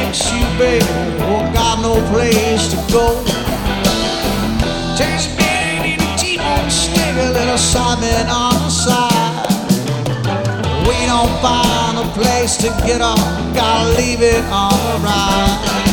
taxi, baby, oh, got no place to go. Taxi, baby, need a T-bone steak, a little salmon on the side. We don't find a place to get off, gotta leave it on the ride.